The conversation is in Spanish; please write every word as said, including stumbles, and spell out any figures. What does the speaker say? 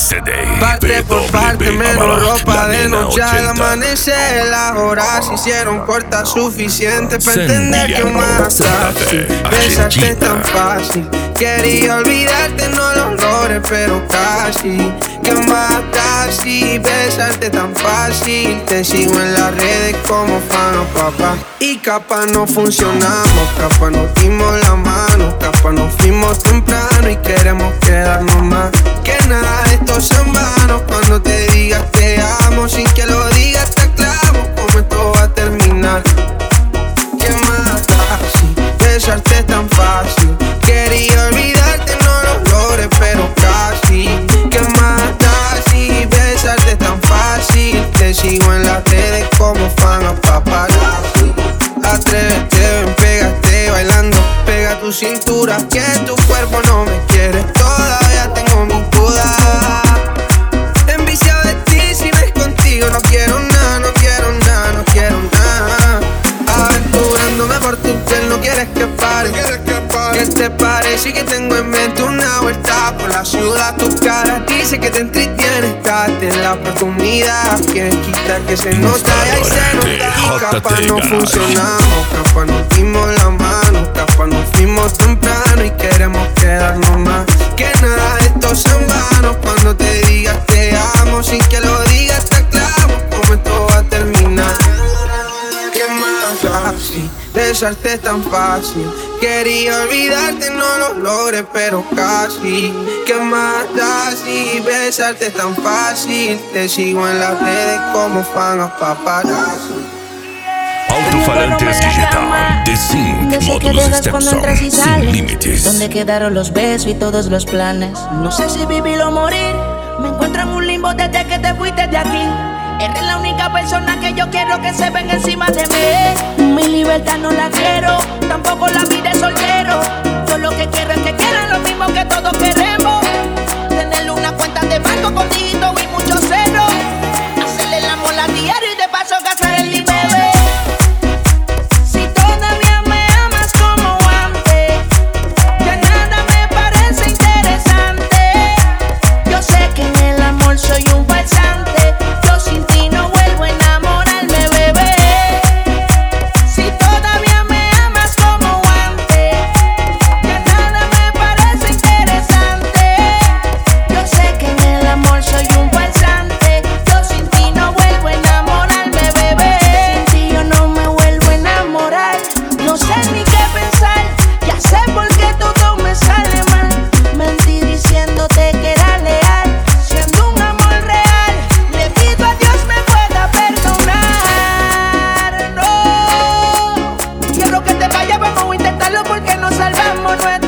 Parte por parte, menos ropa de noche al amanecer. Las horas se hicieron cortas suficientes para entender que más fácil besarte tan fácil. Quería olvidarte, no los logré, pero casi. Que más casi besarte tan fácil. Te sigo en las redes como fan o papá. Y capaz no funcionamos, capaz nos dimos la mano, capaz nos fuimos temprano y queremos quedarnos más. Que nada de esto sea en vano. Cuando te digas te amo, sin que lo digas te aclaro cómo esto va a terminar. Que más casi besarte tan fácil. Quería olvidarte, no lo logré, pero casi. Que más casi besarte tan fácil. Te sigo en las redes como fan a paparazzi. Atrévete, ven, pégate bailando. Pega tu cintura, que tu cuerpo no me quiere. Todavía tengo mis dudas. Enviciado de ti, si no es contigo. No quiero nada, no quiero nada, no quiero nada. Aventurándome por tu piel, no quieres que pare. ¿Qué te parece que tengo en mente una vuelta por la ciudad? Tu cara dice que te entretiene. Date la oportunidad, quieres quitar que se nota y ahí se nota. Y capaz no funcionamos, capaz nos dimos la mano, capaz nos fuimos temprano y queremos quedarnos más. Que nada de esto sea en vano. Cuando te digas te amo, sin que lo digas te aclaro cómo esto va a terminar. ¿Qué más así? Besarte tan fácil. Quería olvidarte, no lo logré, pero casi. ¿Qué más da si besarte tan fácil? Te sigo en las redes como fan a paparazzi. Altofalantes Digital, The Sync, módulos Stepson, sin límites. ¿Dónde quedaron los besos y todos los planes? No sé si vivir o morir. Me encuentro en un limbo desde que te fuiste de aquí. Eres la única persona que yo quiero que se venga encima de mí. Mi libertad no la quiero, tampoco la vida de soltero. Yo lo que quiero es que quieran lo mismo que todos queremos. Tenerle una cuenta de banco con dígitos y muchos ceros. Hacerle el amor a diario y de paso gastar el dinero. Soy un farsante, yo sin ti no vuelvo a enamorarme, bebé. Si todavía me amas como antes, ya nada me parece interesante. Yo sé que en el amor soy un farsante, yo sin ti no vuelvo a enamorarme, bebé. Sin ti yo no me vuelvo a enamorar, no sé ni qué pensar, ya sé por qué todo me sale mal. Mentí diciéndote que era leal, siendo un porque nos salvamos nuestra.